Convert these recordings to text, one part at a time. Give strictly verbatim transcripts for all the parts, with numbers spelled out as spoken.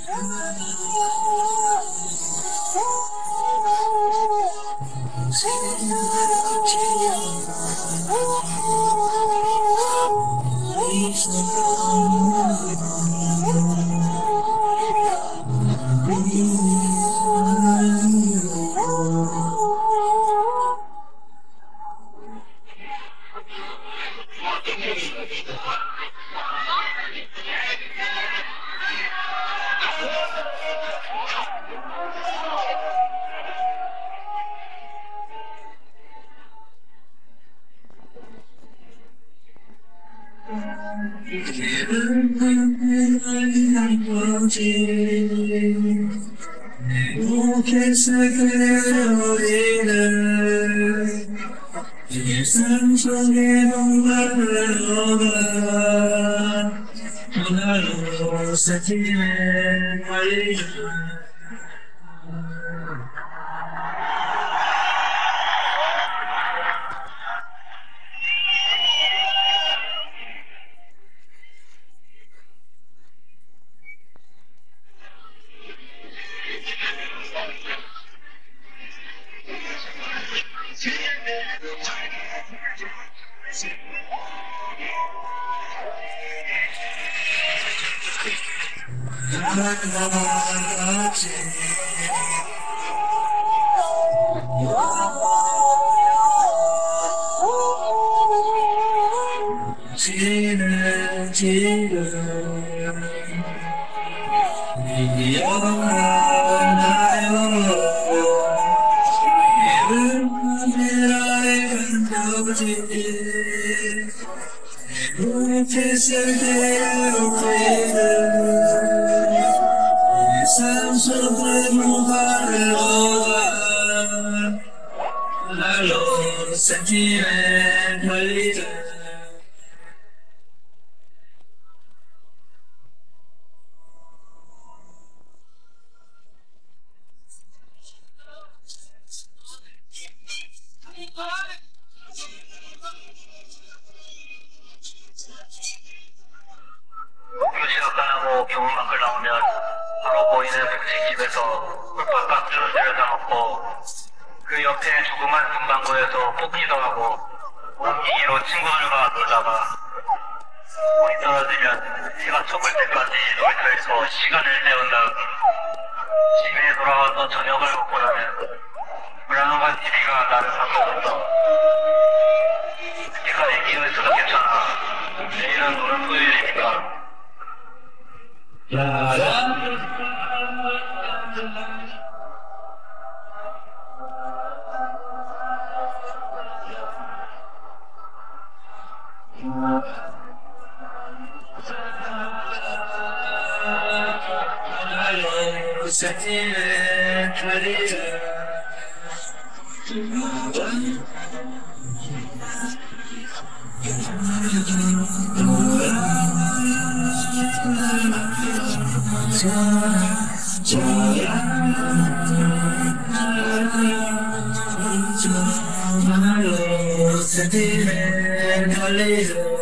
일상 속의 동반을 오가 하나로 세팅해 달리는 지는 지금 영원하여 이름 카메라에 감겨지 우리 빛을 되어오는 일상 속의 무화를 오가 날로 센티에 달리는 교실을 끝나고 교문 밖을 나오면 바로 보이는 분식집에서 바깥으로 들여다놓고 그 옆에 조그만 문방구에서 뽑기도 하고 원기기로 친구들과 놀다가 돈이 떨어지면 해가 좁을 때까지 놀이터에서 시간을 때운 다음 집에 돌아와서 저녁을 먹고 나면 불안한 티비가 나를 바꿔줬어. 내가 애기를 있어도 괜찮아. 내일은 노는 토요일이니까. 세팅에 달리는 세팅에 달리는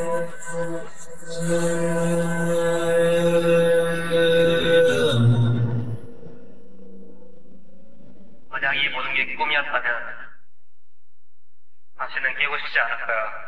만약 이 모든 게 꿈이었다면 다시는 깨고 싶지 않을 거야.